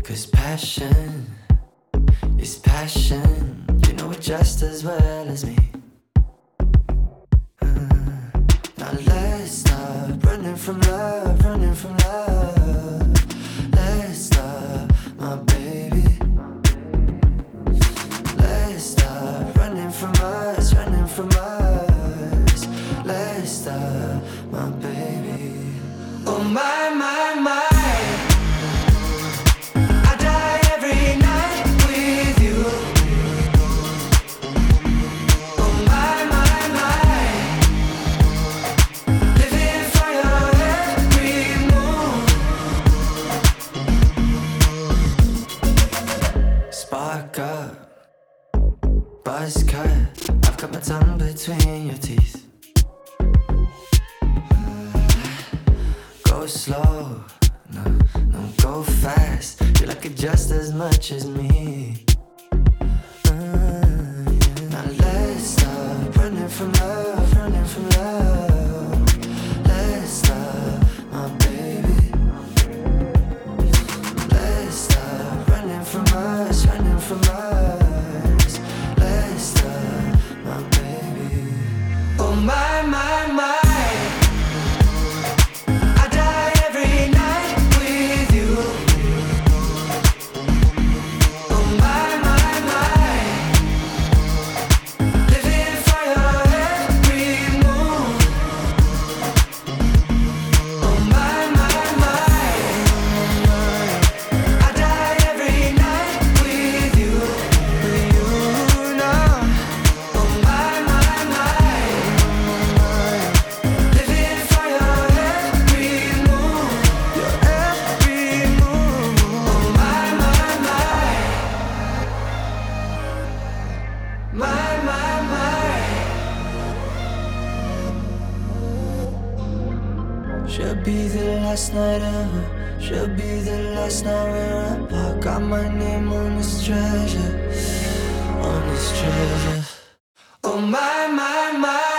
'Cause passion is passion. You know it just as well as me. Now let's stop running from love, running from love. Let's stop, my baby. Let's stop running from us, running from us. Let's stop, my baby. Oh my, my, my. I die every night with you. Oh my, my, my. Living for your every move. Spark up, buzz cut. I've got my tongue between your teeth. Go slow, no, no, go fast. You like it just as much as me. Now let's stop running from love, running from love. Let's stop, my baby. Let's stop running from us, running from us. Let's stop, my baby. Oh my, my, my. I die every night with you. Oh my, my, my. Living for your every move. Oh my, my, my. I die every night with you now. Oh my, my, my. Living for your every move, your every move. Oh my, my, my. My, my, my. Should be the last night ever. Should be the last night we're apart. Got my name on this treasure, on this treasure. Oh my, my, my.